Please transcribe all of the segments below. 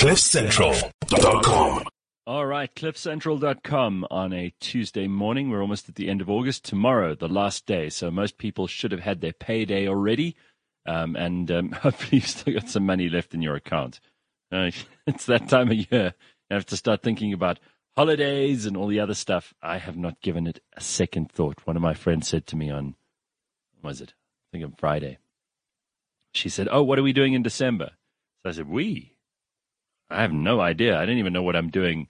CliffCentral.com. All right, CliffCentral.com on a Tuesday morning. We're almost at the end of August. Tomorrow, the last day. So most people should have had their payday already. And hopefully you've still got some money left in your account. It's that time of year. You have to start thinking about holidays and all the other stuff. I have not given it a second thought. One of my friends said to me on, what was it? I think on Friday. She said, "Oh, what are we doing in December?" So I said, I have no idea. I don't even know what I'm doing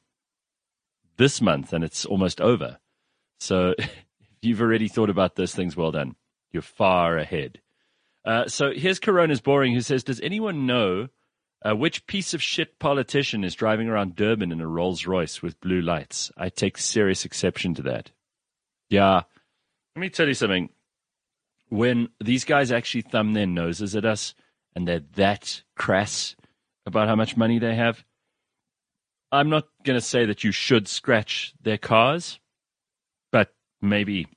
this month, and it's almost over. So if you've already thought about those things, well done. You're far ahead. So here's Corona's Boring, who says, does anyone know which piece of shit politician is driving around Durban in a Rolls Royce with blue lights? I take serious exception to that. Yeah, let me tell you something. When these guys actually thumb their noses at us and they're that crass about how much money they have, I'm not going to say that you should scratch their cars, but maybe,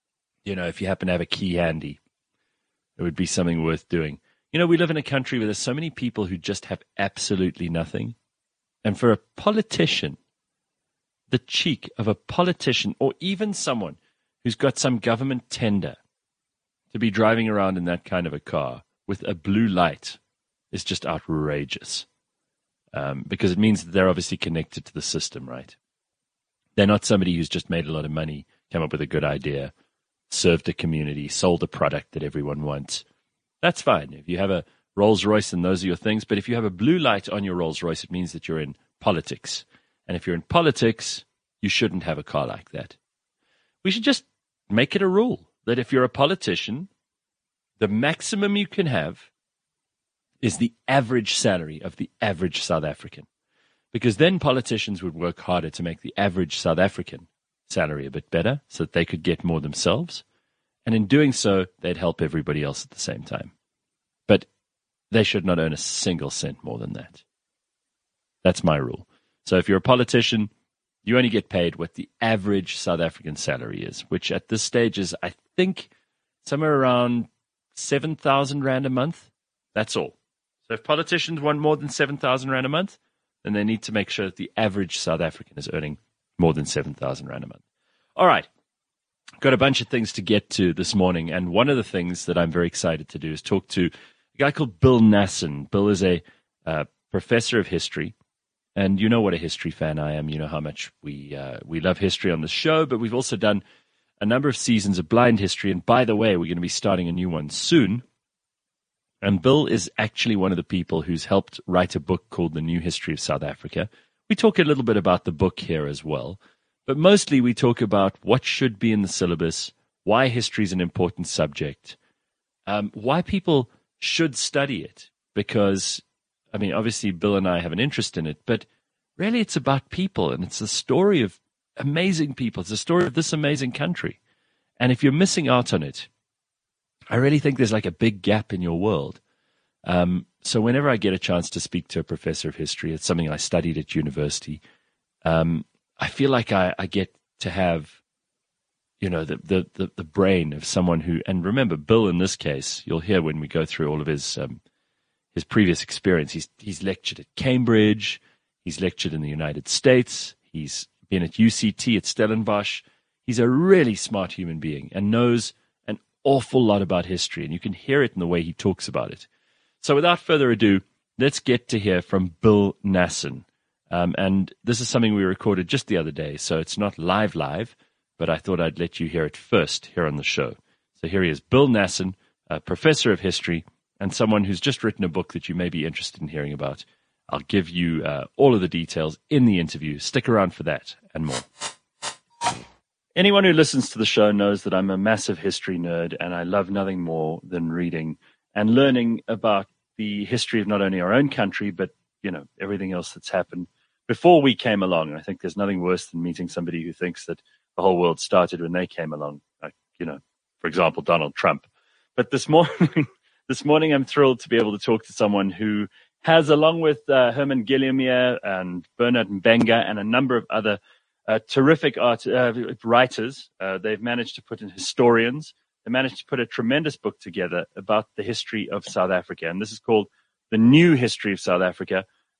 if you happen to have a key handy, it would be something worth doing. We live in a country where there's so many people who just have absolutely nothing. And for a politician, the cheek of a politician, or even someone who's got some government tender, to be driving around in that kind of a car with a blue light is just outrageous. Because it means that they're obviously connected to the system, right? They're not somebody who's just made a lot of money, come up with a good idea, served a community, sold a product that everyone wants. That's fine. If you have a Rolls Royce and those are your things, but if you have a blue light on your Rolls Royce, it means that you're in politics. And if you're in politics, you shouldn't have a car like that. We should just make it a rule that if you're a politician, the maximum you can have is the average salary of the average South African. Because then politicians would work harder to make the average South African salary a bit better so that they could get more themselves. And in doing so, they'd help everybody else at the same time. But they should not earn a single cent more than that. That's my rule. So if you're a politician, you only get paid what the average South African salary is, which at this stage is, I think, somewhere around 7,000 Rand a month. That's all. So if politicians want more than 7,000 Rand a month, then they need to make sure that the average South African is earning more than 7,000 Rand a month. All right. Got a bunch of things to get to this morning, and one of the things that I'm very excited to do is talk to a guy called Bill Nasson. Bill is a professor of history, and you know what a history fan I am. You know how much we love history on the show, but we've also done a number of seasons of blind history, and by the way, we're going to be starting a new one soon. And Bill is actually one of the people who's helped write a book called The New History of South Africa. We talk a little bit about the book here as well, but mostly we talk about what should be in the syllabus, why history is an important subject, why people should study it. Because, obviously Bill and I have an interest in it, but really it's about people, and it's a story of amazing people. It's a story of this amazing country. And if you're missing out on it, I really think there's like a big gap in your world. So whenever I get a chance to speak to a professor of history, it's something I studied at university, I feel like I get to have, the brain of someone who, and remember, Bill in this case, you'll hear when we go through all of his previous experience. He's lectured at Cambridge, he's lectured in the United States, he's been at UCT, at Stellenbosch. He's a really smart human being and knows an awful lot about history, and you can hear it in the way he talks about it. So without further ado, let's get to hear from Bill Nasson. And this is something we recorded just the other day, so it's not live, but I thought I'd let you hear it first here on the show. So here he is, Bill Nasson, a professor of history and someone who's just written a book that you may be interested in hearing about. I'll give you all of the details in the interview. Stick around for that and more. Anyone who listens to the show knows that I'm a massive history nerd, and I love nothing more than reading and learning about the history of not only our own country, but, everything else that's happened before we came along. And I think there's nothing worse than meeting somebody who thinks that the whole world started when they came along, like, for example, Donald Trump. But this morning I'm thrilled to be able to talk to someone who has, along with Herman Gillemier and Bernard Mbenga and a number of other terrific writers, they've managed to put in historians. They managed to put a tremendous book together about the history of South Africa. And this is called The New History of South Africa.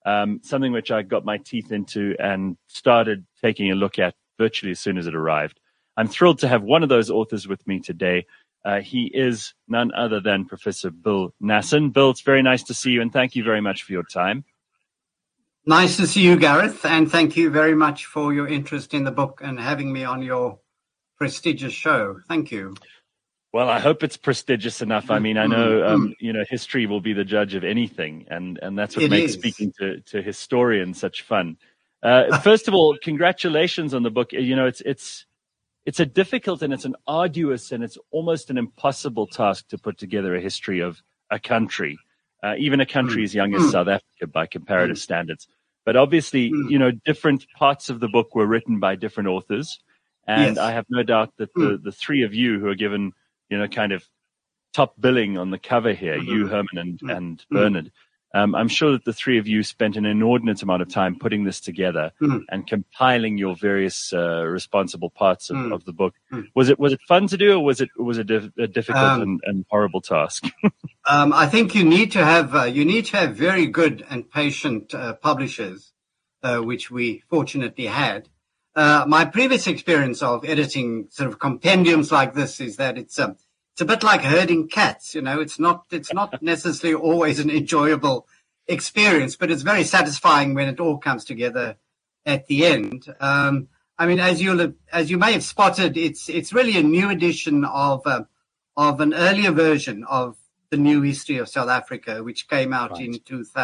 something which I got my teeth into and started taking a look at virtually as soon as it arrived. I'm thrilled to have one of those authors with me today. He is none other than Professor Bill Nasson. Bill, it's very nice to see you, and thank you very much for your time. Nice to see you, Gareth, and thank you very much for your interest in the book and having me on your prestigious show. Thank you. Well, I hope it's prestigious enough. I mean, I know, history will be the judge of anything, and that's what makes speaking to historians such fun. First of all, congratulations on the book. You know, it's a difficult and it's an arduous and it's almost an impossible task to put together a history of a country, even a country as young as South Africa by comparative standards. But obviously, different parts of the book were written by different authors. And I have no doubt that the three of you who are given, kind of top billing on the cover here, you, Herman, and Bernard, I'm sure that the three of you spent an inordinate amount of time putting this together and compiling your various responsible parts of the book. Was it fun to do, or was it a difficult and horrible task? I think you need to have very good and patient publishers, which we fortunately had. My previous experience of editing sort of compendiums like this is that it's a bit like herding cats. It's not necessarily always an enjoyable experience, but it's very satisfying when it all comes together at the end. I mean, as you may have spotted, it's really a new edition of an earlier version of the New History of South Africa, which came out in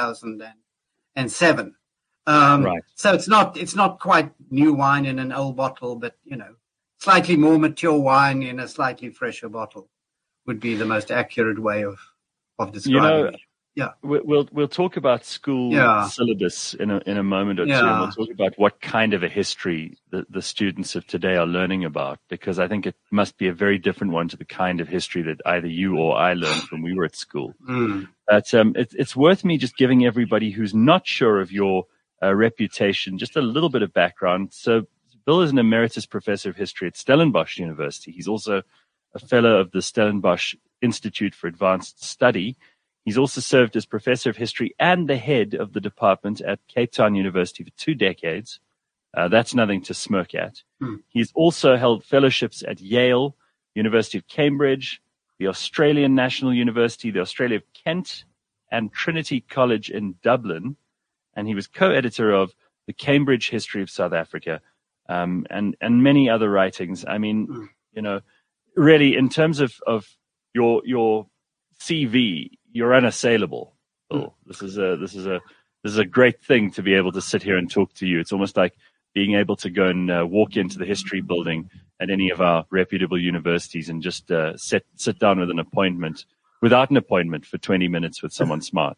2007. So it's not quite new wine in an old bottle, but slightly more mature wine in a slightly fresher bottle would be the most accurate way of describing it. Yeah, we'll talk about school syllabus in a moment or two, and we'll talk about what kind of a history the students of today are learning about, because I think it must be a very different one to the kind of history that either you or I learned when we were at school. But it's worth me just giving everybody who's not sure of your reputation just a little bit of background. So Bill is an emeritus professor of history at Stellenbosch University. He's also a fellow of the Stellenbosch Institute for Advanced Study. He's also served as professor of history and the head of the department at Cape Town University for 2 decades. That's nothing to smirk at. He's also held fellowships at Yale, University of Cambridge, the Australian National University, the Australia of Kent, and Trinity College in Dublin. And he was co-editor of the Cambridge History of South Africa, and many other writings. I mean, really, in terms of your CV, you're unassailable, Bill. This is a great thing to be able to sit here and talk to you. It's almost like being able to go and walk into the history building at any of our reputable universities and just sit down without an appointment for 20 minutes with someone smart.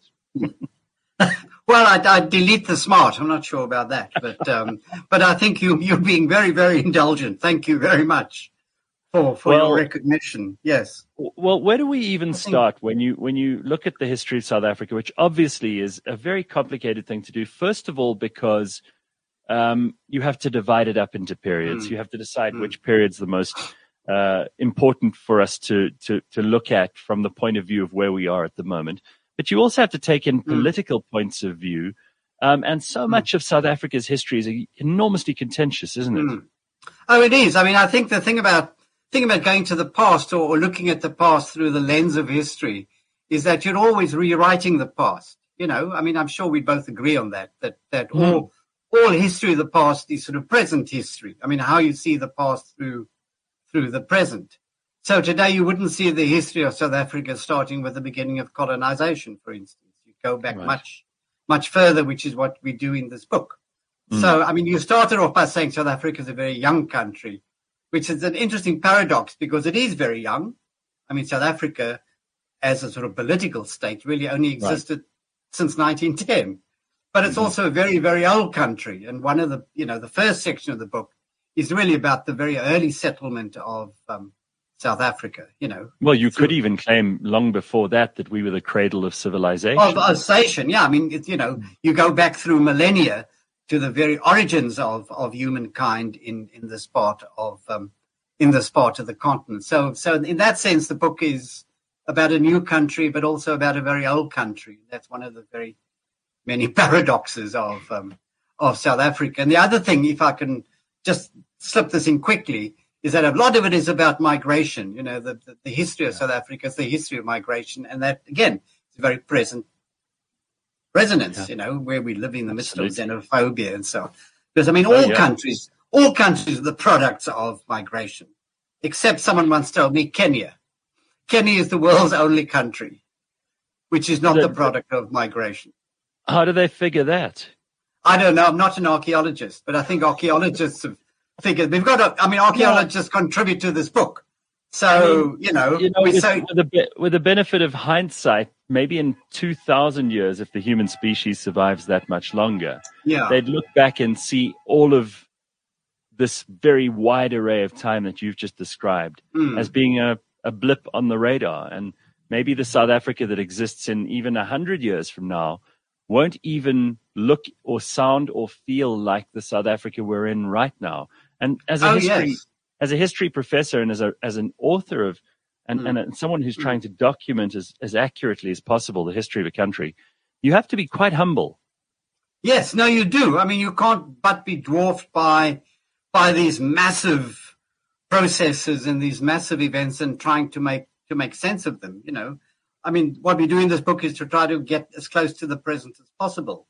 Well, I'd delete the smart. I'm not sure about that, but I think you're being very, very indulgent. Thank you very much for your recognition. Yes. Well, where do we even start when you look at the history of South Africa, which obviously is a very complicated thing to do? First of all, because you have to divide it up into periods. You have to decide which period's the most important for us to look at from the point of view of where we are at the moment. But you also have to take in political points of view. And so much of South Africa's history is enormously contentious, isn't it? Oh, it is. I mean, I think the thing about going to the past or looking at the past through the lens of history is that you're always rewriting the past. I mean, I'm sure we both agree on that all history of the past is sort of present history. I mean, how you see the past through the present. So today you wouldn't see the history of South Africa starting with the beginning of colonization, for instance. You go back much further, which is what we do in this book. So, I mean, you started off by saying South Africa is a very young country, which is an interesting paradox because it is very young. I mean, South Africa as a sort of political state really only existed since 1910. But it's also a very, very old country. And one of the first section of the book is really about the very early settlement of South Africa, Well, you could even claim long before that we were the cradle of civilization. Yeah. I mean, you go back through millennia to the very origins of humankind in this part of the continent. So in that sense, the book is about a new country, but also about a very old country. That's one of the very many paradoxes of South Africa. And the other thing, if I can just slip this in quickly, is that a lot of it is about migration. You know, the history of South Africa is the history of migration, and that again is a very present resonance. You know, where we live in the midst of xenophobia and so on. Because I mean, all countries are the products of migration, except someone once told me Kenya. Kenya is the world's only country which is not the product of migration. How do they figure that? I don't know. I'm not an archaeologist, but I think archaeologists have figured. Archaeologists contribute to this book. So, with the benefit of hindsight, maybe in 2,000 years, if the human species survives that much longer, they'd look back and see all of this very wide array of time that you've just described as being a blip on the radar. And maybe the South Africa that exists in even 100 years from now won't even look or sound or feel like the South Africa we're in right now. And as a history professor and as an author of and someone who's trying to document as accurately as possible the history of a country, you have to be quite humble. Yes, no, you do. I mean, you can't but be dwarfed by these massive processes and these massive events and trying to make sense of them, you know. I mean, what we do in this book is to try to get as close to the present as possible.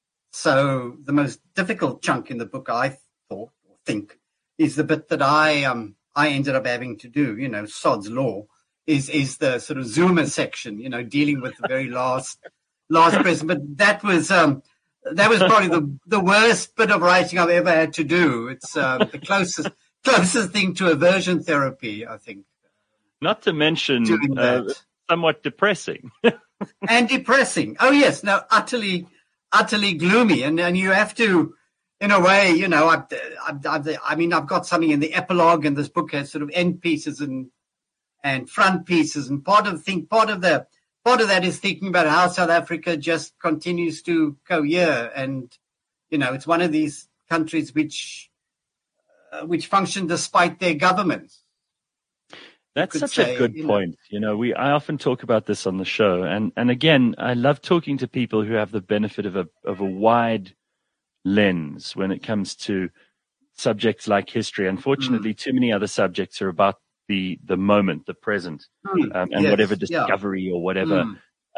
So the most difficult chunk in the book, I think, is the bit that I ended up having to do, you know, Sod's Law, is the sort of Zuma section, you know, dealing with the very last present. But that was probably the worst bit of writing I've ever had to do. It's the closest thing to aversion therapy, I think. Not to mention somewhat depressing. And depressing. Oh, yes. No, utterly gloomy. And you have to, in a way, you know, I've got something in the epilogue, and this book has sort of end pieces and front pieces. And part of that is thinking about how South Africa just continues to cohere. And, you know, it's one of these countries which function despite their governments. That's such a good point. You know, I often talk about this on the show, and again, I love talking to people who have the benefit of a wide lens when it comes to subjects like history. Unfortunately, too many other subjects are about the moment, the present, and whatever discovery or whatever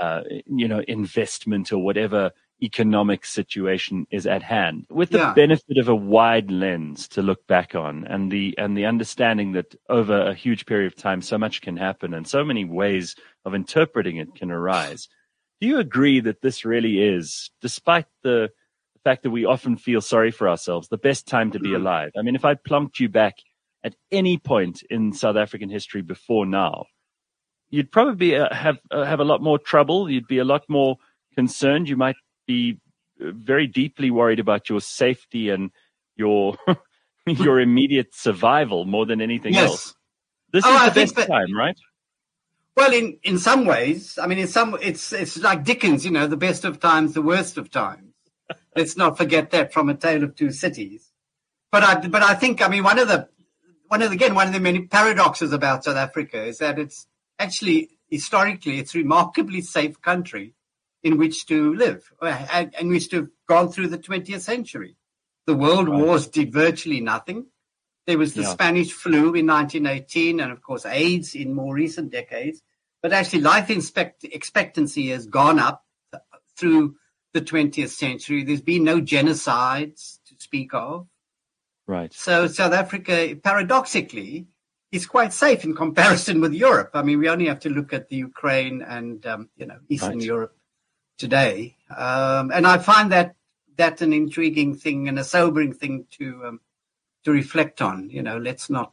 investment or whatever economic situation is at hand, with the benefit of a wide lens to look back on, and the understanding that over a huge period of time so much can happen and so many ways of interpreting it can arise. Do you agree that this really is, despite the fact that we often feel sorry for ourselves, the best time to be alive? I mean, if I plunked you back at any point in South African history before now, you'd probably have a lot more trouble. You'd be a lot more concerned. You might be very deeply worried about your safety and your immediate survival more than anything else. This is the best time, right? Well, in some ways, I mean, it's like Dickens, you know, the best of times, the worst of times. Let's not forget that from A Tale of Two Cities. But I think, I mean, one of the many paradoxes about South Africa is that it's actually historically it's a remarkably safe country in which to live, and which to have gone through the 20th century. The world wars did virtually nothing. There was the Spanish flu in 1918, and of course AIDS in more recent decades. But actually life expectancy has gone up through the 20th century. There's been no genocides to speak of. Right. So South Africa, paradoxically, is quite safe in comparison with Europe. I mean, we only have to look at the Ukraine and, Eastern Europe today. And I find that an intriguing thing and a sobering thing to reflect on. You know, let's not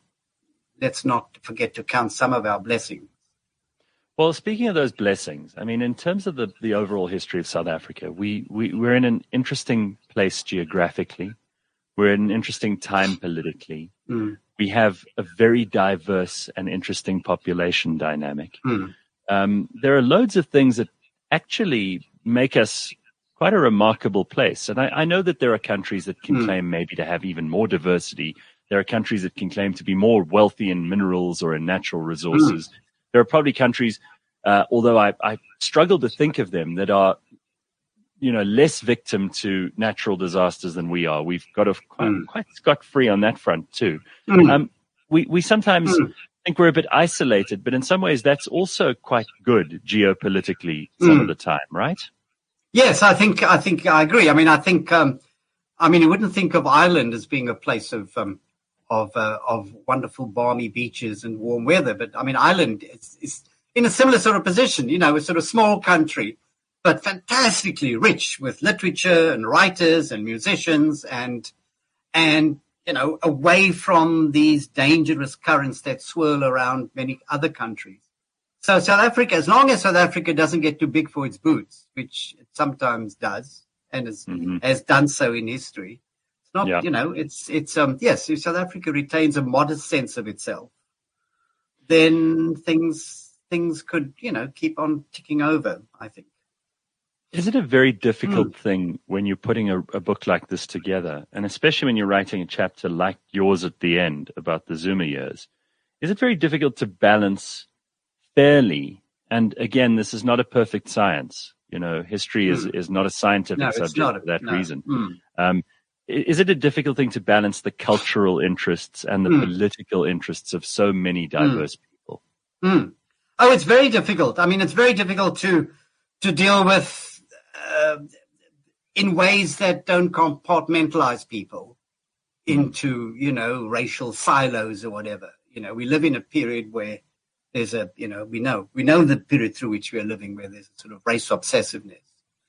forget to count some of our blessings. Well, speaking of those blessings, I mean, in terms of the overall history of South Africa, we're in an interesting place geographically. We're in an interesting time politically. We have a very diverse and interesting population dynamic. There are loads of things that actually make us quite a remarkable place. And I know that there are countries that can claim maybe to have even more diversity. There are countries that can claim to be more wealthy in minerals or in natural resources. There are probably countries, although I struggle to think of them, that are less victim to natural disasters than we are. We've got a quite scot-free on that front too. We sometimes think we're a bit isolated, but in some ways that's also quite good geopolitically some of the time, right? Yes, I think I agree. I mean, you wouldn't think of Ireland as being a place of wonderful balmy beaches and warm weather, but I mean, Ireland is in a similar sort of position. A sort of small country, but fantastically rich with literature and writers and musicians and away from these dangerous currents that swirl around many other countries. So South Africa, as long as South Africa doesn't get too big for its boots, which it sometimes does and has done so in history, it's not, yes, if South Africa retains a modest sense of itself, then things could, keep on ticking over, I think. Is it a very difficult thing when you're putting a book like this together, and especially when you're writing a chapter like yours at the end about the Zuma years? Is it very difficult to balance fairly? And again, this is not a perfect science. History is not a scientific subject for that reason. Is it a difficult thing to balance the cultural interests and the political interests of so many diverse people? Oh, it's very difficult. I mean, it's very difficult to deal with in ways that don't compartmentalize people into, racial silos or whatever. We live in a period where there's we know the period through which we are living, where there's a sort of race obsessiveness.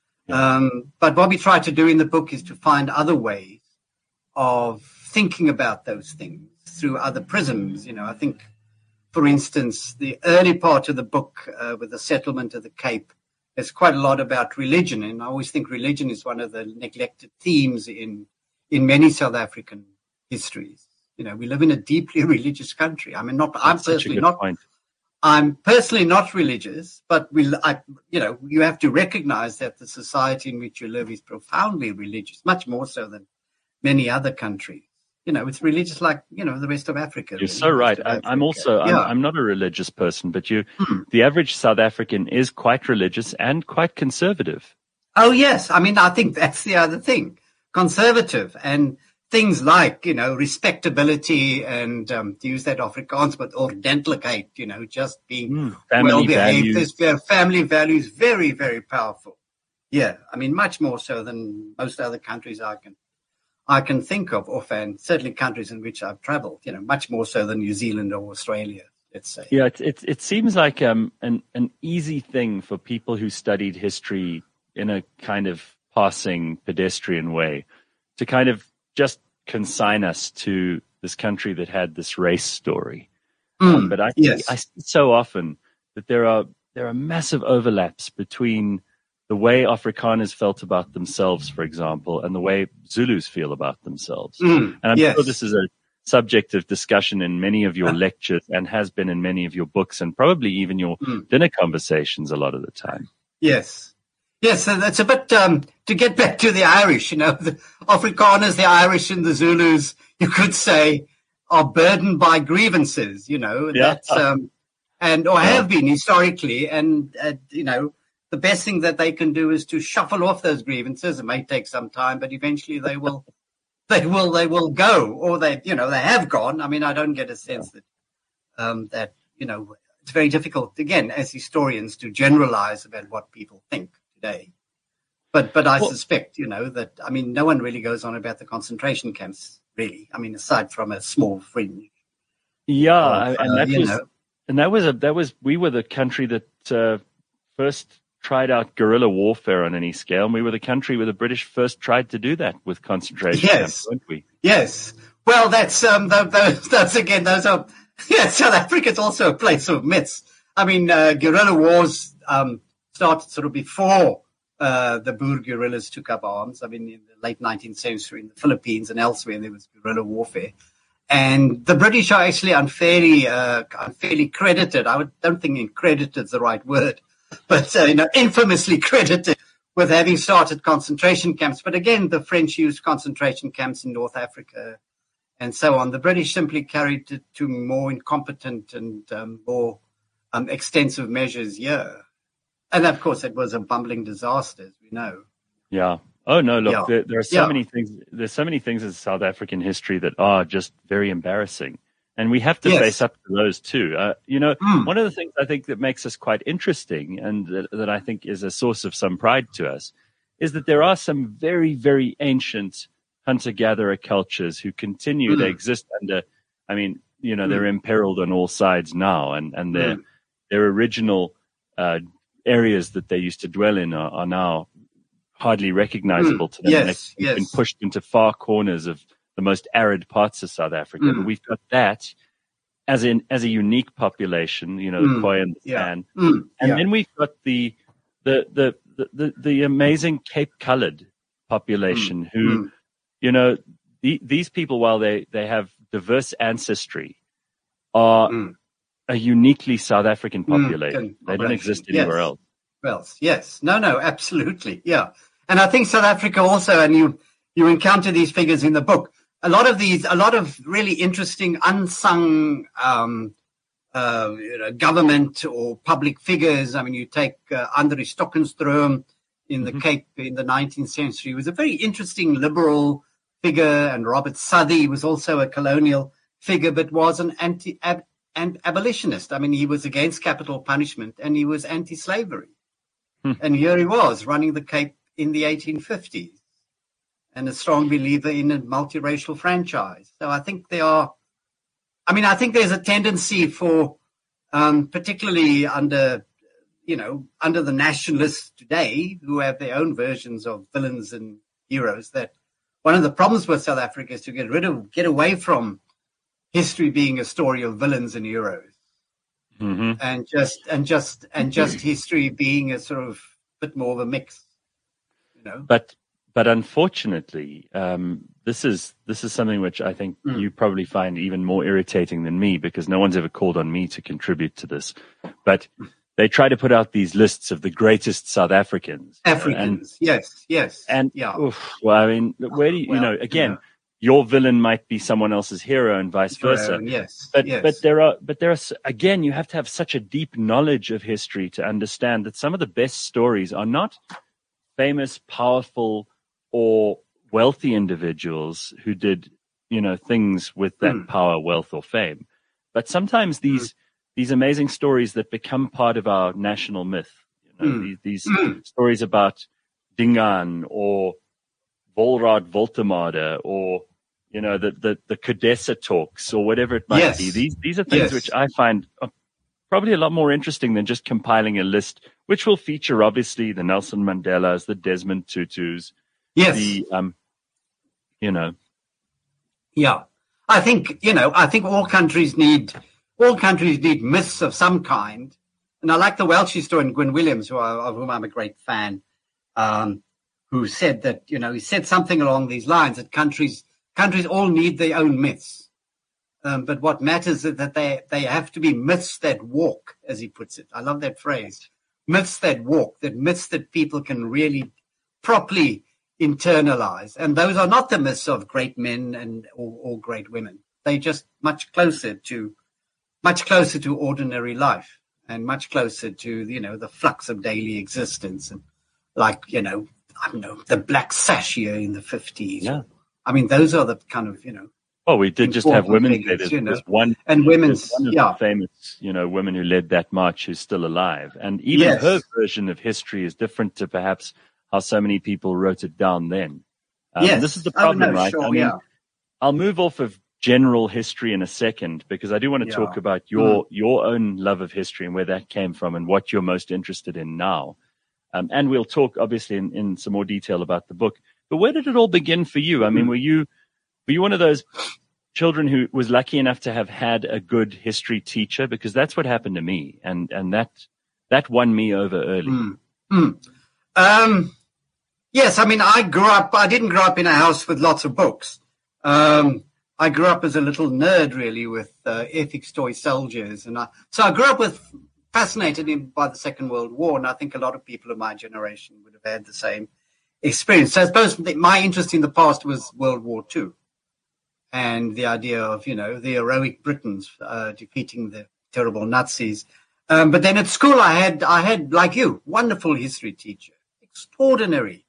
But what we try to do in the book is to find other ways of thinking about those things through other prisms. I think, for instance, the early part of the book with the settlement of the Cape, there's quite a lot about religion, and I always think religion is one of the neglected themes in many South African histories. We live in a deeply religious country. I mean, I'm personally not religious, but you have to recognize that the society in which you live is profoundly religious, much more so than many other countries. It's religious like, the rest of Africa. You're so right. I'm also, I'm not a religious person, but the average South African is quite religious and quite conservative. Oh, yes. I mean, I think that's the other thing. Conservative and things like, respectability and, to use that Afrikaans, but ordentlikheid, just being well-behaved. Family values, very, very powerful. Yeah. I mean, much more so than most other countries I can think of offhand, certainly countries in which I've traveled, much more so than New Zealand or Australia, let's say. Yeah, it seems like an easy thing for people who studied history in a kind of passing pedestrian way to kind of just consign us to this country that had this race story. But I see so often that there are massive overlaps between the way Afrikaners felt about themselves, for example, and the way Zulus feel about themselves. And I'm sure this is a subject of discussion in many of your lectures and has been in many of your books and probably even your dinner conversations a lot of the time. Yes. Yes, so that's a bit, to get back to the Irish, the Afrikaners, the Irish and the Zulus, you could say, are burdened by grievances, that's, or have been historically. And, the best thing that they can do is to shuffle off those grievances. It may take some time, but eventually they will go, or they have gone. I mean, I don't get a sense that, it's very difficult, again, as historians to generalize about what people think today. But I suspect, that, I mean, no one really goes on about the concentration camps, really. I mean, aside from a small fringe. Yeah. We were the country that first tried out guerrilla warfare on any scale, and we were the country where the British first tried to do that with concentration camps, weren't we? Yes. Well, that's again, those are, South Africa is also a place of myths. I mean, guerrilla wars started sort of before the Boer guerrillas took up arms. I mean, in the late 19th century in the Philippines and elsewhere, there was guerrilla warfare. And the British are actually unfairly credited. I don't think credited is the right word, but infamously credited with having started concentration camps. But again, the French used concentration camps in North Africa and so on. The British simply carried it to more incompetent and more extensive measures here. And of course, it was a bumbling disaster, as we know. Yeah. Oh no, look, Yeah. there are so Yeah. many things. There's so many things in South African history that are just very embarrassing, and we have to face Yes. up to those too. Mm. One of the things I think that makes us quite interesting, and that I think is a source of some pride to us, is that there are some very, very ancient hunter-gatherer cultures who continue. They Mm. exist under. I mean, they're Mm. imperiled on all sides now, and Mm. their original areas that they used to dwell in are now hardly recognizable Mm. to them. And Yes. they've been Yes. pushed into far corners of the most arid parts of South Africa. But Mm. we've got that as a unique population, the Mm. Khoi and the Yeah. San. Mm. And Yeah. then we've got the amazing Cape Colored population Mm. who, Mm. these people, while they have diverse ancestry, are Mm. a uniquely South African population. Good They don't population. exist anywhere Yes. else. Well, yes. No, absolutely. Yeah. And I think South Africa also, and you encounter these figures in the book, a lot of really interesting unsung, government or public figures. I mean, you take Andre Stockenstrom in the Cape in the 19th century. He was a very interesting liberal figure, and Robert Southey was also a colonial figure, but was an abolitionist. I mean, he was against capital punishment and he was anti-slavery. And here he was running the Cape in the 1850s and a strong believer in a multiracial franchise. So I think I think there's a tendency for, particularly under the nationalists today, who have their own versions of villains and heroes, that one of the problems with South Africa is to get away from history being a story of villains and heroes. Mm-hmm. and just history being a sort of bit more of a mix, But unfortunately, this is something which I think you probably find even more irritating than me, because no one's ever called on me to contribute to this. But they try to put out these lists of the greatest South Africans. Yes. And yeah. Well, I mean, where do you, again? Your villain might be someone else's hero, and vice versa. Yes. But there are again, you have to have such a deep knowledge of history to understand that some of the best stories are not famous, powerful, or wealthy individuals who did, things with that power, wealth, or fame. But sometimes these amazing stories that become part of our national myth, these stories about Dingaan or Volraad Voltemade, or the Cadessa talks, or whatever it might be. These are things which I find are probably a lot more interesting than just compiling a list, which will feature obviously the Nelson Mandelas, the Desmond Tutus. Yes. Yeah. I think all countries need myths of some kind. And I like the Welsh historian Gwyn Williams, of whom I'm a great fan, who said that, he said something along these lines, that countries all need their own myths. But what matters is that they have to be myths that walk, as he puts it. I love that phrase. Myths that walk, that myths that people can really properly internalize. And those are not the myths of great men or great women. They're just much closer to ordinary life, and much closer to, the flux of daily existence. And like, I don't know, the Black Sash here in the 50s. Yeah. I mean, those are the kind of, Well, we did just have women. Figures, there's one women's, of the famous, women who led that march who's still alive. And even her version of history is different to perhaps how so many people wrote it down then. This is the problem, right? Sure, I mean, I'll move off of general history in a second, because I do want to talk about your own love of history and where that came from and what you're most interested in now. And we'll talk obviously in some more detail about the book. But where did it all begin for you? I mean, were you one of those children who was lucky enough to have had a good history teacher? Because that's what happened to me, and that won me over early. Yes, I mean, I didn't grow up in a house with lots of books. I grew up as a little nerd, really, with ethics toy soldiers, so I grew up fascinated by the Second World War, and I think a lot of people of my generation would have had the same experience. So I suppose my interest in the past was World War II, and the idea of, the heroic Britons defeating the terrible Nazis. But then at school, I had like you, wonderful history teacher, extraordinary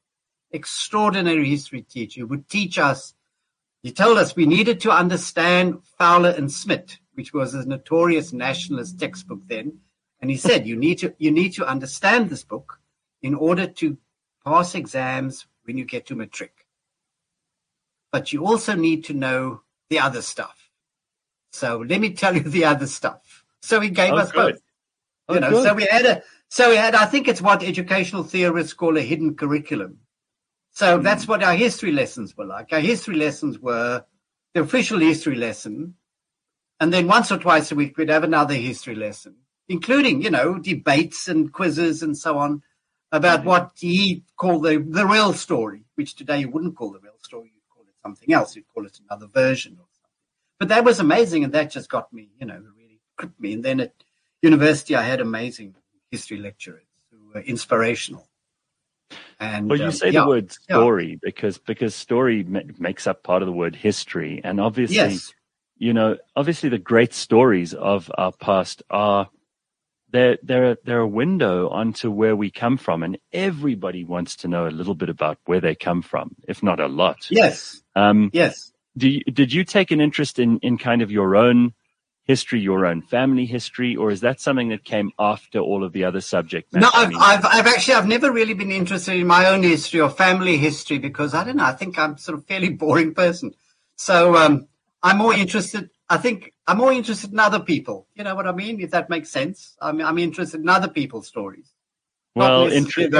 extraordinary history teacher who would teach us. He told us we needed to understand Fowler and Smith, which was a notorious nationalist textbook then. And he said, you need to understand this book in order to pass exams when you get to matric. But you also need to know the other stuff. So let me tell you the other stuff. So he gave us both. So we had, I think it's what educational theorists call a hidden curriculum. So that's what our history lessons were like. Our history lessons were the official history lesson. And then once or twice a week, we'd have another history lesson, including, debates and quizzes and so on about what he called the real story, which today you wouldn't call the real story. You'd call it something else. You'd call it another version or something. But that was amazing. And that just got me, really gripped me. And then at university, I had amazing history lecturers who were inspirational. And well, you say the word story because story makes up part of the word history. And obviously, obviously the great stories of our past are, they're a window onto where we come from. And everybody wants to know a little bit about where they come from, if not a lot. Yes. Yes. Did you take an interest in kind of your own history, your own family history, or is that something that came after all of the other subject matter? No, I've never really been interested in my own history or family history because I don't know. I think I'm sort of fairly boring person. So I'm more interested. I think I'm more interested in other people. You know what I mean? If that makes sense. I'm interested in other people's stories. Well, interested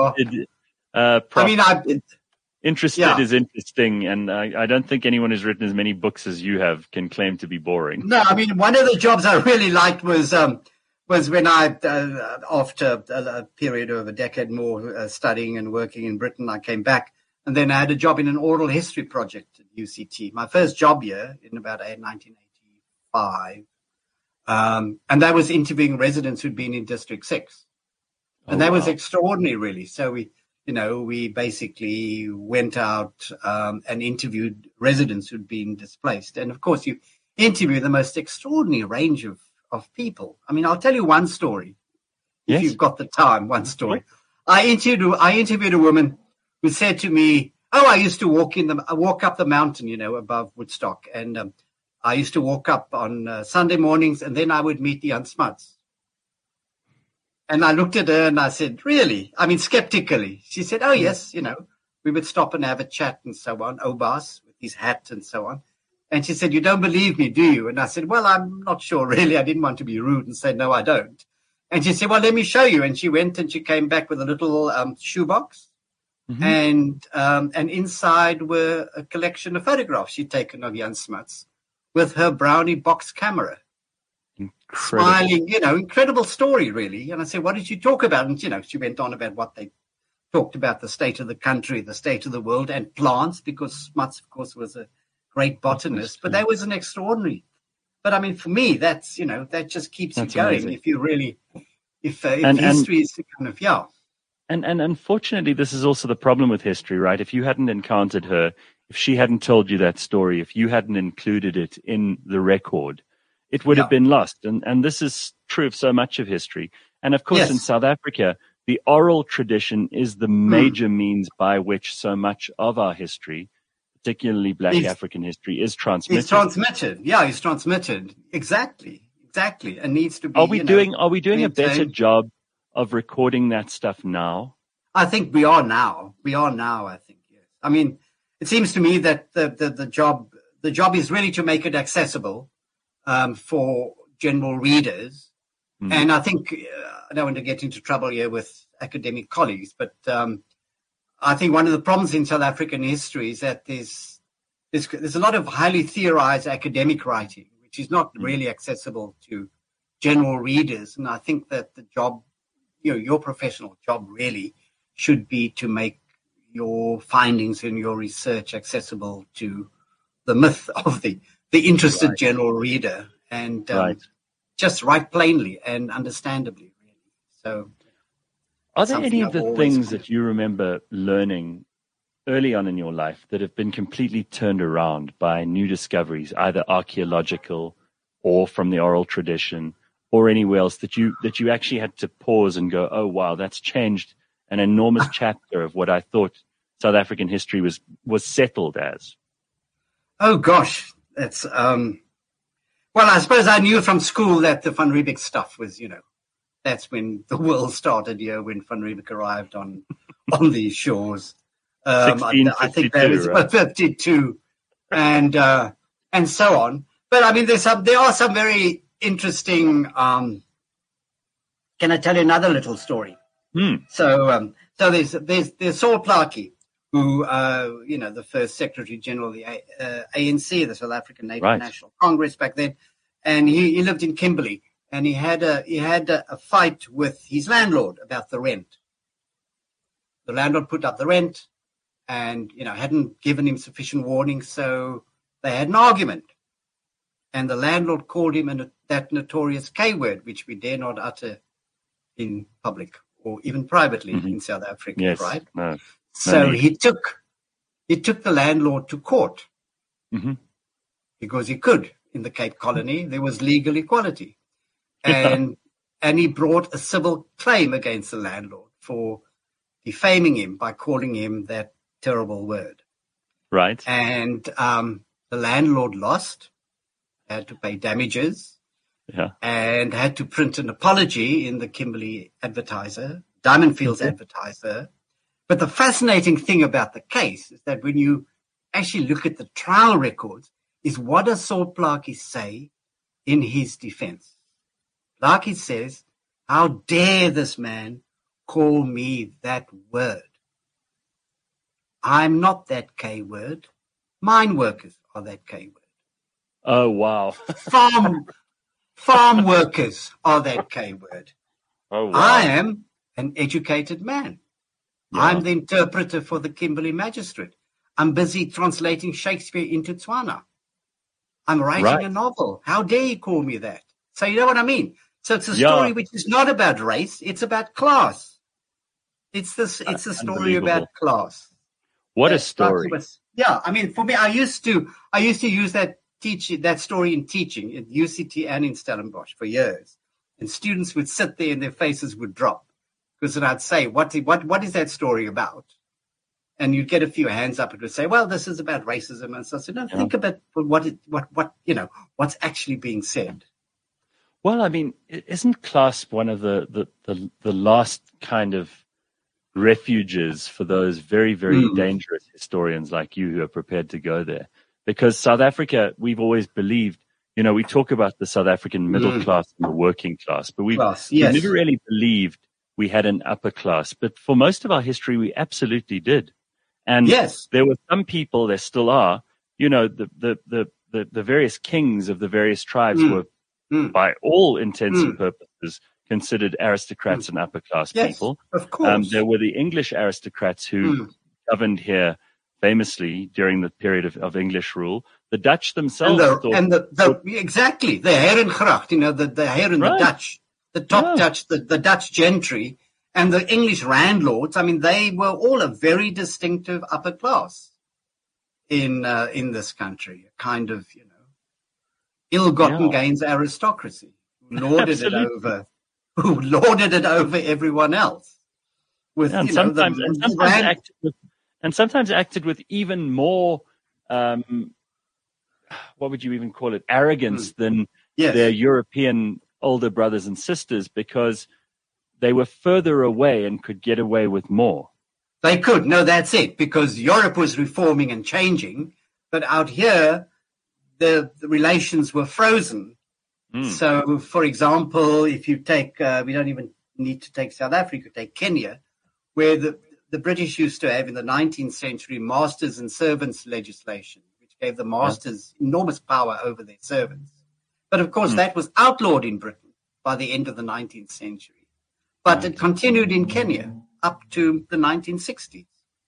is interesting, and I don't think anyone who's written as many books as you have can claim to be boring. No, I mean, one of the jobs I really liked was when I, after a period of a decade more studying and working in Britain, I came back, and then I had a job in an oral history project at UCT. My first job here in about 1985, and that was interviewing residents who'd been in District 6. And that was extraordinary, really. So we basically went out and interviewed residents who'd been displaced. And, of course, you interview the most extraordinary range of people. I mean, I'll tell you one story, if you've got the time, one story. I interviewed a woman who said to me, I used to walk up the mountain, above Woodstock. And I used to walk up on Sunday mornings, and then I would meet the Jan Smuts. And I looked at her and I said, really? I mean, skeptically. She said, oh, yes, we would stop and have a chat and so on, Obas with his hat and so on. And she said, you don't believe me, do you? And I said, well, I'm not sure, really. I didn't want to be rude and say, no, I don't. And she said, well, let me show you. And she went and she came back with a little shoebox. Mm-hmm. And inside were a collection of photographs she'd taken of Jan Smuts with her Brownie box camera. Incredible. Smiling, incredible story, really. And I said, what did you talk about? And, she went on about what they talked about, the state of the country, the state of the world, and plants, because Smuts, of course, was a great botanist. But that was an extraordinary. But, I mean, for me, that's, that just keeps you going. Amazing. If you really, if history is kind of, And unfortunately, this is also the problem with history, right? If you hadn't encountered her, if she hadn't told you that story, if you hadn't included it in the record, it would have been lost. And this is true of so much of history. And of course, in South Africa, the oral tradition is the major means by which so much of our history, particularly Black African history, is transmitted. It's transmitted. Yeah, it's transmitted. Exactly. And needs to be. Are we doing a better job of recording that stuff now? I think we are now. I think, yes. I mean, it seems to me that the job is really to make it accessible for general readers. And I think, I don't want to get into trouble here with academic colleagues, but I think one of the problems in South African history is that there's a lot of highly theorized academic writing, which is not really accessible to general readers. And I think that the job, your professional job really should be to make your findings and your research accessible to the myth of the interested general reader, and just write plainly and understandably, really. So, are there any of the things that you remember learning early on in your life that have been completely turned around by new discoveries, either archaeological or from the oral tradition, or anywhere else that you actually had to pause and go, oh wow, that's changed an enormous chapter of what I thought South African history was settled as? Oh gosh, that's well, I suppose I knew from school that the Van Riebeeck stuff was, that's when the world started here, when Van Riebeeck arrived on these shores. I think that was right? 52 and so on. But I mean, there are some very interesting, can I tell you another little story? So there's Saul Plaatje, who, the first Secretary General of the ANC, the South African National Congress back then. And he lived in Kimberley, and he had a fight with his landlord about the rent. The landlord put up the rent and, hadn't given him sufficient warning. So they had an argument, and the landlord called him that notorious K word, which we dare not utter in public or even privately in South Africa, yes. right? No. So he took the landlord to court because he could. In the Cape Colony, there was legal equality, and he brought a civil claim against the landlord for defaming him by calling him that terrible word. Right. And the landlord lost, had to pay damages, and had to print an apology in the Kimberley Advertiser, Diamond Fields Advertiser. But the fascinating thing about the case is that when you actually look at the trial records, is what does Saul Plaatje say in his defense? Plaatje says, how dare this man call me that word? I'm not that K word. Mine workers are that K word. Oh, wow. Farm workers are that K word. Oh, wow. I am an educated man. Yeah. I'm the interpreter for the Kimberley Magistrate. I'm busy translating Shakespeare into Tswana. I'm writing a novel. How dare you call me that? So you know what I mean? So it's a story which is not about race. It's about class. It's a story about class. What a story. I mean, for me, I used to use that story in teaching at UCT and in Stellenbosch for years. And students would sit there and their faces would drop. Because then I'd say, what is that story about? And you'd get a few hands up and would say, well, this is about racism. And so I said, no, think about what's actually being said. Well, I mean, isn't class one of the last kind of refuges for those very, very dangerous historians like you who are prepared to go there? Because South Africa, we've always believed, we talk about the South African middle class and the working class, but we never really believed we had an upper class. But for most of our history, we absolutely did. And there were some people, there still are, the various kings of the various tribes were, by all intents and purposes, considered aristocrats and upper class people. Of course. There were the English aristocrats who governed here famously during the period of English rule. The Dutch themselves exactly, the Herengracht, the Heren, the Dutch, the top Dutch, the Dutch gentry. And the English landlords, I mean, they were all a very distinctive upper class in this country, a kind of, ill-gotten gains aristocracy, who lorded it over everyone else. Sometimes acted with even more, what would you even call it, arrogance than their European older brothers and sisters, because they were further away and could get away with more. They could. No, that's it. Because Europe was reforming and changing, but out here, the relations were frozen. So, for example, if you take, we don't even need to take South Africa, take Kenya, where the British used to have in the 19th century masters and servants legislation, which gave the masters enormous power over their servants. But of course, that was outlawed in Britain by the end of the 19th century. But it continued in Kenya up to the 1960s.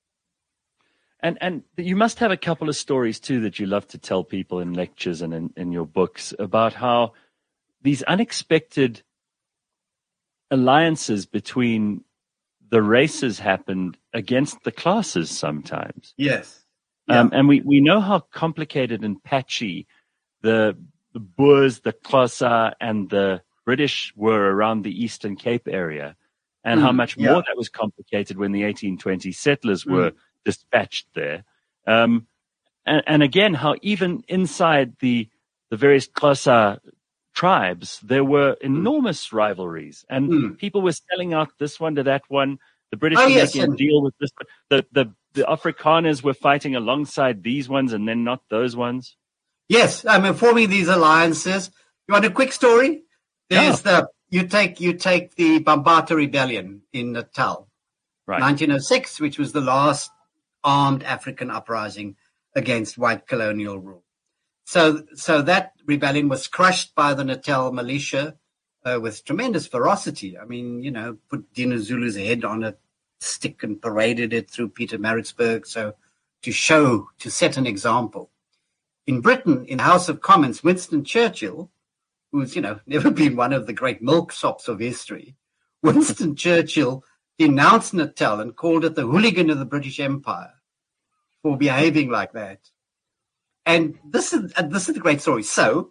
And you must have a couple of stories, too, that you love to tell people in lectures and in your books about how these unexpected alliances between the races happened against the classes sometimes. Yes. And we know how complicated and patchy the Boers, the Xhosa, and the British were around the Eastern Cape area, and how much more that was complicated when the 1820 settlers were dispatched there. And again, how even inside the various Xhosa tribes, there were enormous rivalries, and people were selling out this one to that one. The British were making a deal with this. The Afrikaners were fighting alongside these ones and then not those ones. Yes, I mean, forming these alliances. You want a quick story? There's you take the Bambata Rebellion in Natal, right. 1906, which was the last armed African uprising against white colonial rule. So that rebellion was crushed by the Natal militia with tremendous ferocity. I mean, put Dinizulu's head on a stick and paraded it through Pietermaritzburg. So to set an example. In Britain, in the House of Commons, Winston Churchill, who's, never been one of the great milksops of history, Winston Churchill denounced Natal and called it the hooligan of the British Empire for behaving like that. And this is the great story. So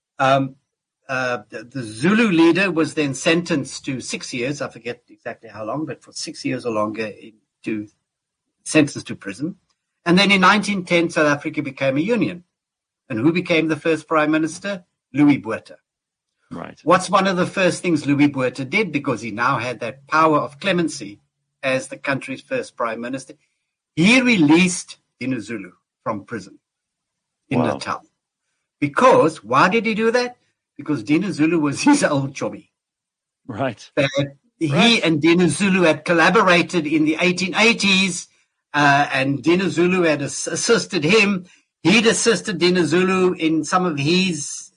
the Zulu leader was then sentenced to 6 years. I forget exactly how long, but for 6 years or longer, sentenced to prison. And then in 1910, South Africa became a union. And who became the first prime minister? Louis Botha. Right. What's one of the first things Louis Botha did, because he now had that power of clemency as the country's first prime minister? He released Dinizulu from prison in Natal. Because, why did he do that? Because Dinizulu was his old chobby. Right. He and Dinizulu had collaborated in the 1880s, and Dinizulu had assisted him. He'd assisted Dinizulu in some of his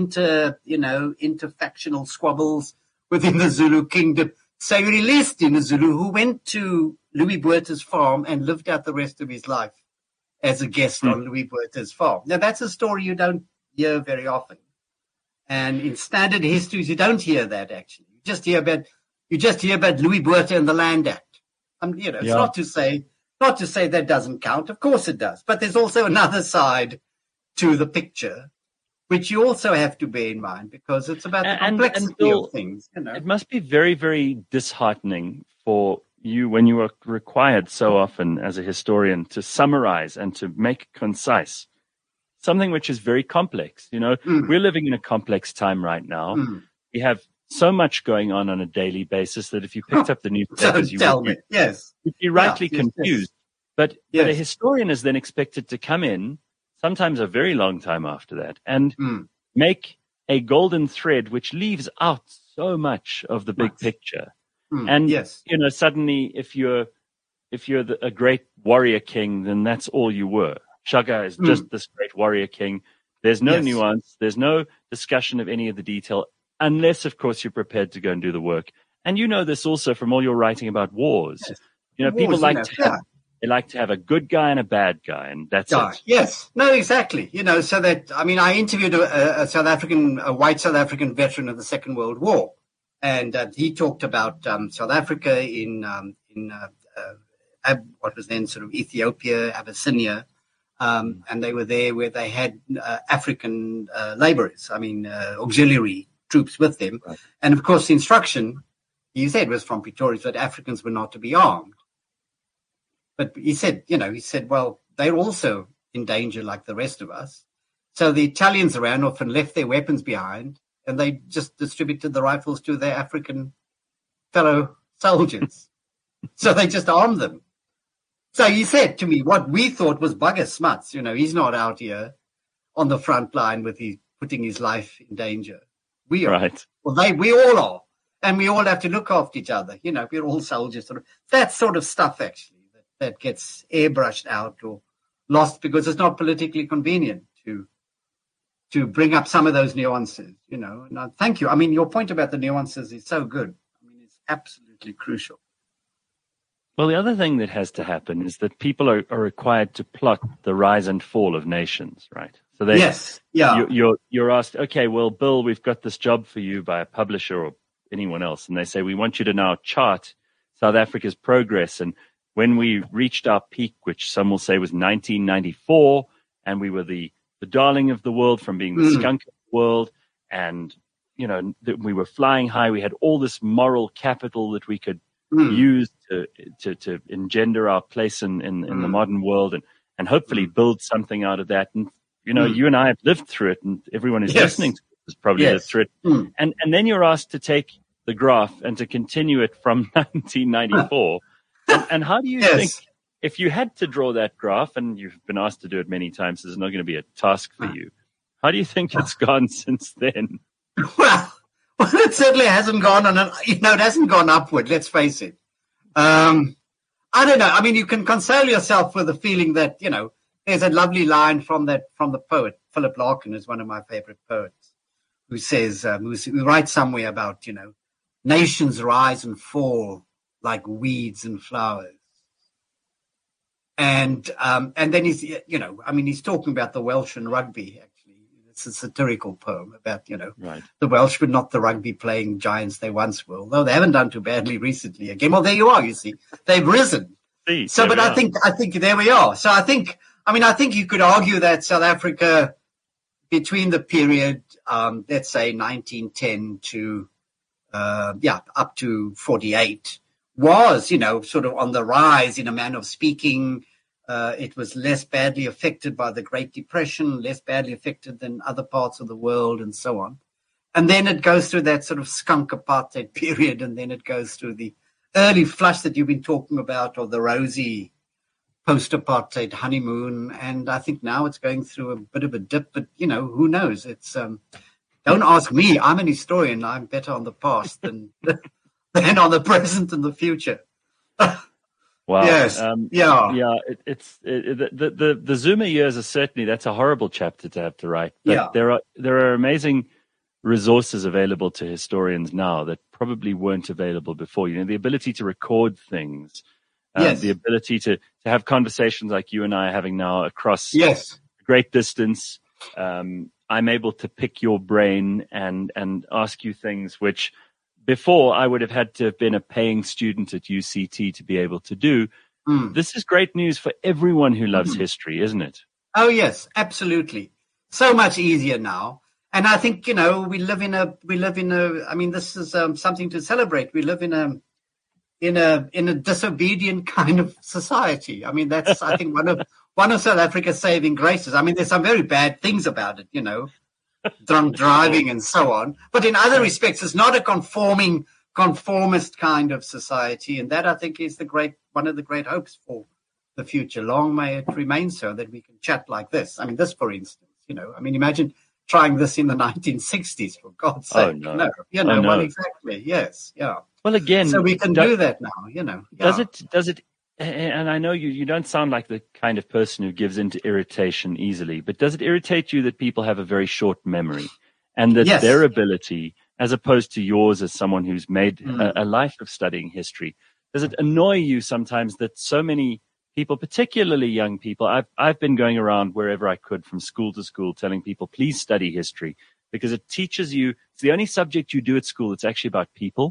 interfactional squabbles within the Zulu kingdom. So he released Dinizulu, who went to Louis Botha's farm and lived out the rest of his life as a guest on Louis Botha's farm. Now, that's a story you don't hear very often. And in standard histories, you don't hear that, actually. You just hear about Louis Botha and the Land Act. It's not to say that doesn't count. Of course it does. But there's also another side to the picture, which you also have to bear in mind, because it's about the complexity of things. It must be very, very disheartening for you when you are required so often as a historian to summarize and to make concise something which is very complex. We're living in a complex time right now. We have so much going on a daily basis that if you picked up the newspapers, you'd be rightly confused. But a historian is then expected to come in, sometimes a very long time after that, and make a golden thread which leaves out so much of the big picture. And suddenly, if you're a great warrior king, then that's all you were. Shaka is just this great warrior king. There's no nuance. There's no discussion of any of the detail, unless, of course, you're prepared to go and do the work. And you know this also from all your writing about wars. People like to have a good guy and a bad guy, and that's it. Yes. No, exactly. So that, I interviewed a white South African veteran of the Second World War, and he talked about South Africa in what was then sort of Ethiopia, Abyssinia, and they were there where they had African laborers, auxiliary troops with them. Right. And of course, the instruction, he said, was from Pretoria that Africans were not to be armed. But he said, well, they're also in danger like the rest of us. So the Italians ran off and left their weapons behind, and they just distributed the rifles to their African fellow soldiers. So they just armed them. So he said to me, what we thought was bugger smuts. He's not out here on the front line putting his life in danger. We are. Right. Well, we all are. And we all have to look after each other. We're all soldiers. That sort of stuff, actually, that gets airbrushed out or lost because it's not politically convenient to bring up some of those nuances, And thank you. Your point about the nuances is so good. It's absolutely crucial. Well, the other thing that has to happen is that people are required to plot the rise and fall of nations, right? So you're asked, okay, well, Bill, we've got this job for you by a publisher or anyone else, and they say, we want you to now chart South Africa's progress. And when we reached our peak, which some will say was 1994, and we were the darling of the world from being the skunk of the world, and we were flying high, we had all this moral capital that we could use to engender our place in the modern world and hopefully build something out of that. And, you and I have lived through it, and everyone who's listening to this has probably lived through it. And then you're asked to take the graph and to continue it from 1994. and how do you think, if you had to draw that graph, and you've been asked to do it many times, this is not going to be a task for you, how do you think it's gone since then? Well, it certainly hasn't gone on, it hasn't gone upward, let's face it. I don't know. I mean, you can console yourself with the feeling that, there's a lovely line from the poet. Philip Larkin is one of my favorite poets, who says, who writes somewhere about, nations rise and fall like weeds and flowers. And then he's talking about the Welsh and rugby, actually. It's a satirical poem about, the Welsh were not the rugby playing giants they once were, although they haven't done too badly recently again. Well, there you are, you see. They've risen. I think there we are. So I think you could argue that South Africa, between the period, let's say 1910 to, up to 48, was, sort of on the rise, in a manner of speaking. It was less badly affected by the Great Depression, less badly affected than other parts of the world, and so on. And then it goes through that sort of skunk apartheid period, and then it goes through the early flush that you've been talking about, or the rosy post-apartheid honeymoon. And I think now it's going through a bit of a dip, but, who knows? It's don't ask me. I'm an historian. I'm better on the past than on the present and the future. Wow. Yes. The Zuma years are certainly, that's a horrible chapter to have to write. But there are amazing resources available to historians now that probably weren't available before. The ability to record things, the ability to have conversations like you and I are having now across great distance. I'm able to pick your brain and ask you things which before I would have had to have been a paying student at UCT to be able to do. This is great news for everyone who loves history, isn't it? Oh, yes, absolutely. So much easier now. And I think, we live in a, I mean, this is something to celebrate. We live in a disobedient kind of society. I mean, that's, I think, one of South Africa's saving graces. I mean, there's some very bad things about it, drunk driving and so on. But in other respects, it's not a conformist kind of society. And that, I think, is one of the great hopes for the future. Long may it remain so, that we can chat like this. I mean, this, for instance, imagine trying this in the 1960s, for God's sake. Oh, no. Well, exactly. Yes. Yeah. Well, again, so we can do that now, Yeah. Does it, and I know you don't sound like the kind of person who gives into irritation easily, but does it irritate you that people have a very short memory, and that their ability, as opposed to yours as someone who's made a life of studying history, does it annoy you sometimes that so many people, particularly young people, I've been going around wherever I could from school to school telling people, please study history, because it teaches you, it's the only subject you do at school that's actually about people.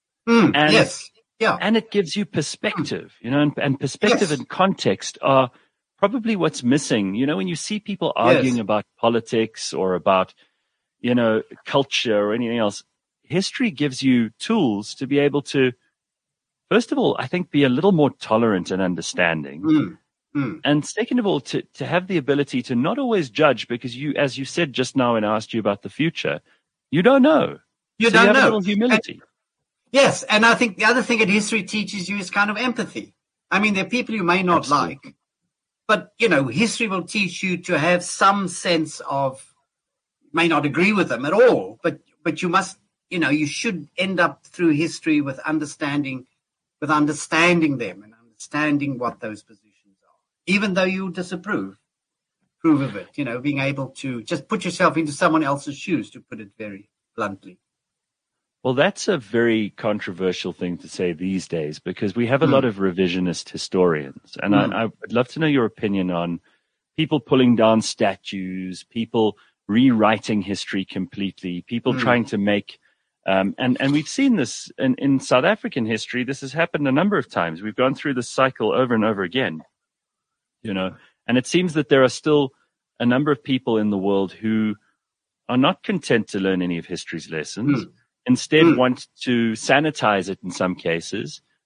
And it gives you perspective, and perspective and context are probably what's missing. When you see people arguing about politics or about, culture or anything else, history gives you tools to be able to, first of all, I think, be a little more tolerant and understanding. And second of all, to have the ability to not always judge, because you, as you said just now when I asked you about the future, you don't know. You don't have know. A little humility. Yes, and I think the other thing that history teaches you is kind of empathy. I mean, there are people you may not like, but, history will teach you to have some sense of, may not agree with them at all, but you must, you should end up through history with understanding them and understanding what those positions are, even though you disapprove of it, being able to just put yourself into someone else's shoes, to put it very bluntly. Well, that's a very controversial thing to say these days, because we have a lot of revisionist historians. And I would love to know your opinion on people pulling down statues, people rewriting history completely, people trying to make, and we've seen this in South African history. This has happened a number of times. We've gone through this cycle over and over again, and it seems that there are still a number of people in the world who are not content to learn any of history's lessons. Instead want to sanitize it in some cases,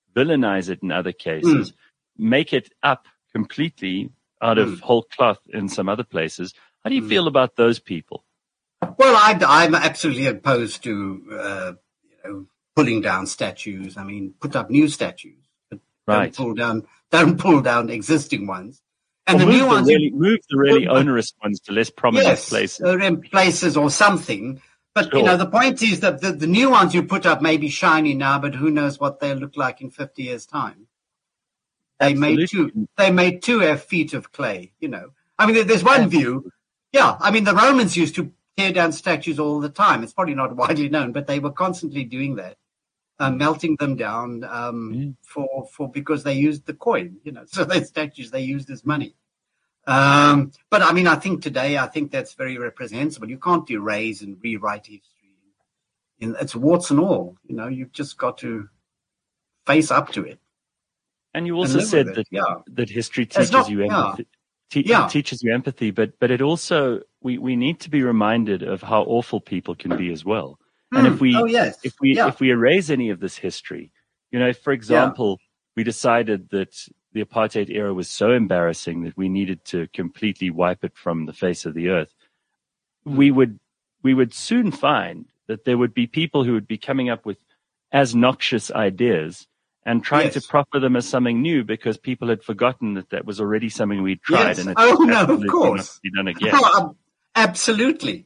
villainize it in other cases, make it up completely out of whole cloth in some other places. How do you feel about those people? Well, I'm absolutely opposed to pulling down statues. I mean, put up new statues, but Right. don't pull down existing ones. And or the new ones, move the really onerous ones to less prominent places. in places or something. But Sure. the point is that the new ones you put up may be shiny now, but who knows what they'll look like in 50 years' time? They may too have feet of clay. I mean, there's one view. Yeah, I mean, the Romans used to tear down statues all the time. It's probably not widely known, but they were constantly doing that, melting them down because they used the coin. So their statues they used as money. But I mean, I think that's very reprehensible. You can't erase and rewrite history. It's warts and all. You've just got to face up to it. And you also said that history teaches you empathy. Teaches you empathy, but it also we need to be reminded of how awful people can be as well. And if we erase any of this history, for example, we decided that the apartheid era was so embarrassing that we needed to completely wipe it from the face of the earth, we would soon find that there would be people who would be coming up with as noxious ideas and trying to proffer them as something new because people had forgotten that was already something we'd tried. Yes. And of course. Not be done again. Oh, absolutely.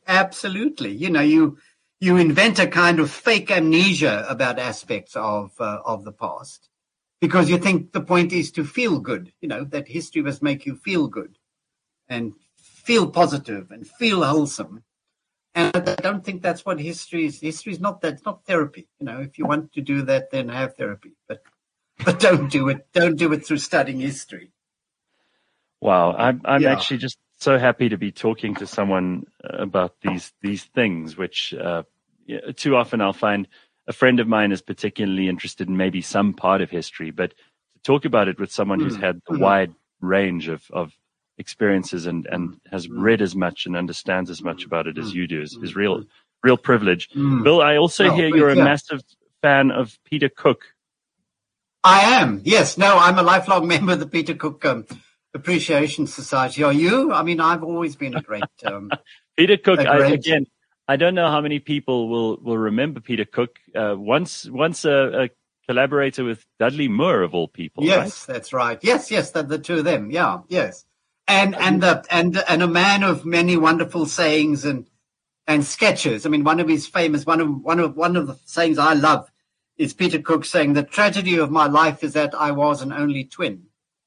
You invent a kind of fake amnesia about aspects of the past because you think the point is to feel good, that history must make you feel good and feel positive and feel wholesome. And I don't think that's what history is. History is not that. It's not therapy. If you want to do that, then have therapy. But don't do it. Don't do it through studying history. Wow, I'm actually just so happy to be talking to someone about these things, which too often I'll find a friend of mine is particularly interested in maybe some part of history, but to talk about it with someone who's had the wide range of experiences and has read as much and understands as much about it as you do is real privilege. Bill, I also hear you're a massive fan of Peter Cook. I am. Yes. No, I'm a lifelong member of the Peter Cook Appreciation Society. Are you? I mean, I've always been a great Peter Cook. I don't know how many people will remember Peter Cook. Once a collaborator with Dudley Moore of all people. Yes, right? That's right. Yes, the two of them. Yeah, yes. And a man of many wonderful sayings and sketches. I mean, one of his famous one of the sayings I love is Peter Cook saying, "The tragedy of my life is that I was an only twin."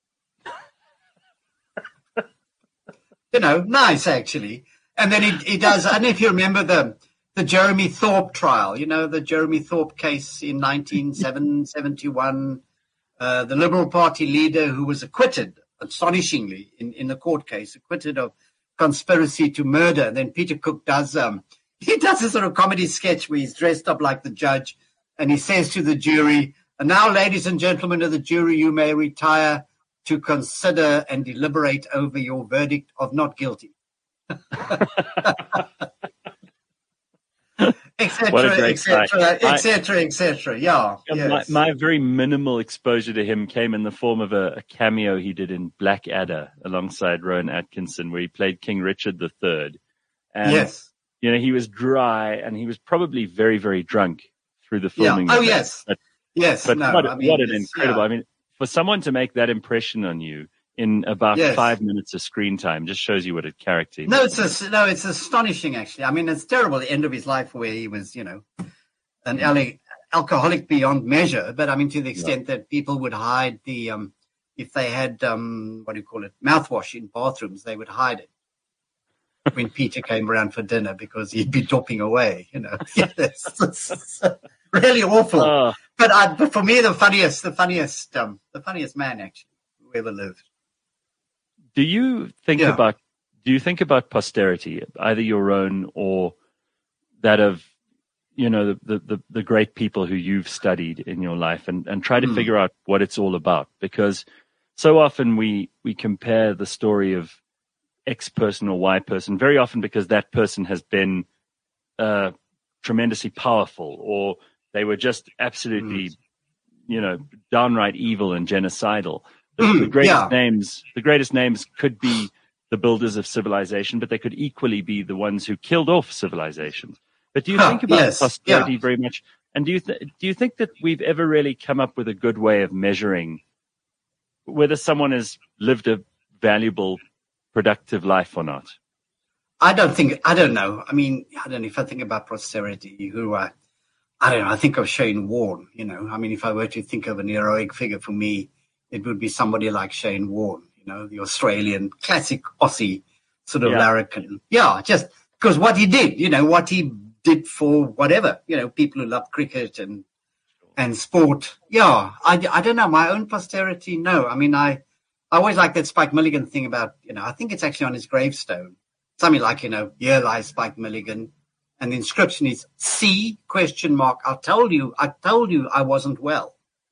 Nice actually. And then he does. I don't know if you remember the Jeremy Thorpe trial. The Jeremy Thorpe case in 1971. The Liberal Party leader who was acquitted, astonishingly, in the court case, acquitted of conspiracy to murder. And then Peter Cook does a sort of comedy sketch where he's dressed up like the judge, and he says to the jury, "And now, ladies and gentlemen of the jury, you may retire to consider and deliberate over your verdict of not guilty." etc. Yeah. Yes. My very minimal exposure to him came in the form of a cameo he did in Blackadder alongside Rowan Atkinson, where he played King Richard III. And, yes. He was dry and he was probably very, very drunk through the filming. Yeah. Oh, yes. But what an incredible, I mean, for someone to make that impression on you in about 5 minutes of screen time just shows you what a character he is. It's astonishing, actually. I mean, it's terrible, the end of his life where he was, an alcoholic beyond measure. But I mean, to the extent that people would hide if they had, mouthwash in bathrooms, they would hide it when Peter came around for dinner because he'd be dropping away, It's really awful. But for me, the funniest man, actually, who ever lived. Do you think about posterity, either your own or that of, the great people who you've studied in your life and try to figure out what it's all about? Because so often we compare the story of X person or Y person, very often because that person has been tremendously powerful or they were just absolutely downright evil and genocidal. The greatest names could be the builders of civilization, but they could equally be the ones who killed off civilization. But do you think about posterity very much? And do you think that we've ever really come up with a good way of measuring whether someone has lived a valuable, productive life or not? I don't know. I mean, I don't know if I think about posterity, I don't know. I think of Shane Warne, I mean, if I were to think of an heroic figure for me, it would be somebody like Shane Warne, the Australian classic Aussie sort of larrikin. Yeah, just because what he did, what he did for whatever, people who love cricket and sport. Yeah, I don't know. My own posterity, no. I mean, I always like that Spike Milligan thing about, I think it's actually on his gravestone. Something like, here lies Spike Milligan. And the inscription is C ? I told you I wasn't well.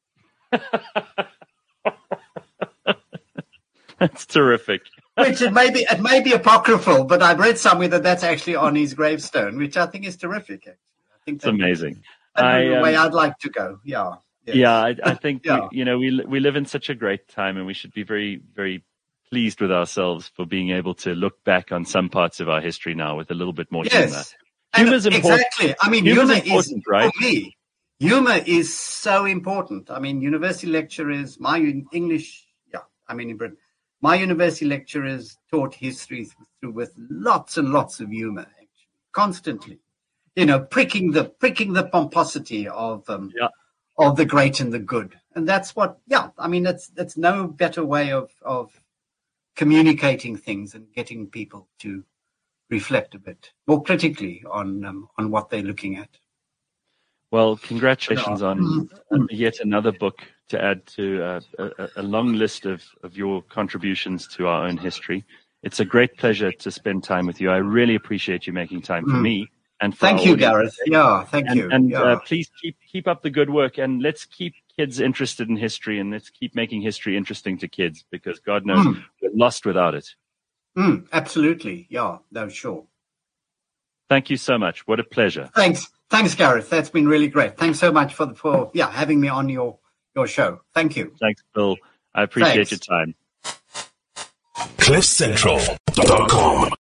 That's terrific. Which it may be apocryphal, but I've read somewhere that's actually on his gravestone, which I think is terrific. Actually, I think it's amazing. That's the way I'd like to go. Yeah. Yes. Yeah, I think we live in such a great time, and we should be very, very pleased with ourselves for being able to look back on some parts of our history now with a little bit more humor. Humor is important. Exactly. I mean, humor is right? For me. Humor is so important. I mean, university lecturers, in Britain, my university lecturers taught history with lots and lots of humor, actually, constantly. Pricking the pomposity of the great and the good, and that's what. Yeah, I mean, that's no better way of communicating things and getting people to reflect a bit more critically on what they're looking at. Well, congratulations on yet another book to add to a long list of your contributions to our own history. It's a great pleasure to spend time with you. I really appreciate you making time for me and for Thank you, Gareth. Yeah, thank you. And please keep up the good work, and let's keep kids interested in history, and let's keep making history interesting to kids, because God knows we're lost without it. Absolutely. Yeah, no, sure. Thank you so much. What a pleasure. Thanks, Gareth. That's been really great. Thanks so much for having me on your show. Thank you. Thanks, Bill. I appreciate your time. CliffCentral.com